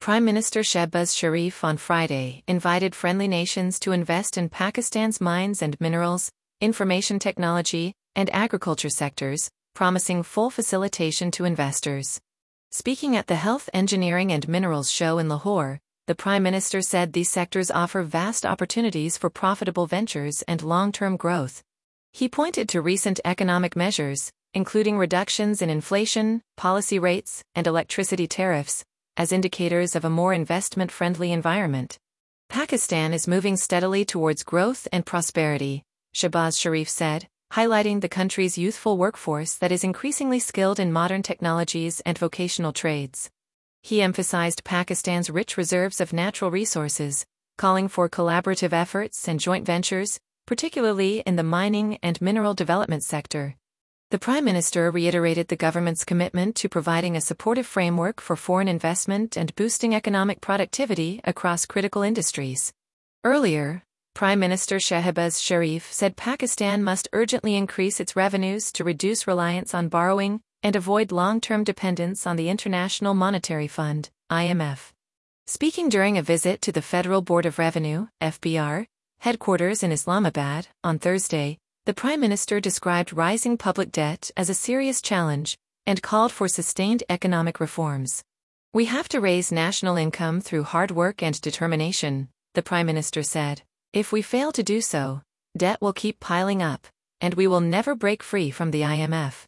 Prime Minister Shehbaz Sharif on Friday invited friendly nations to invest in Pakistan's mines and minerals, information technology, and agriculture sectors, promising full facilitation to investors. Speaking at the Health, Engineering and Minerals Show in Lahore, the Prime Minister said these sectors offer vast opportunities for profitable ventures and long-term growth. He pointed to recent economic measures, including reductions in inflation, policy rates, and electricity tariffs, as indicators of a more investment-friendly environment. Pakistan is moving steadily towards growth and prosperity, Shehbaz Sharif said, highlighting the country's youthful workforce that is increasingly skilled in modern technologies and vocational trades. He emphasized Pakistan's rich reserves of natural resources, calling for collaborative efforts and joint ventures, particularly in the mining and mineral development sector. The Prime Minister reiterated the government's commitment to providing a supportive framework for foreign investment and boosting economic productivity across critical industries. Earlier, Prime Minister Shehbaz Sharif said Pakistan must urgently increase its revenues to reduce reliance on borrowing and avoid long-term dependence on the International Monetary Fund, IMF. Speaking during a visit to the Federal Board of Revenue, FBR, headquarters in Islamabad, on Thursday, the Prime Minister described rising public debt as a serious challenge and called for sustained economic reforms. "We have to raise national income through hard work and determination," the Prime Minister said. "If we fail to do so, debt will keep piling up, and we will never break free from the IMF."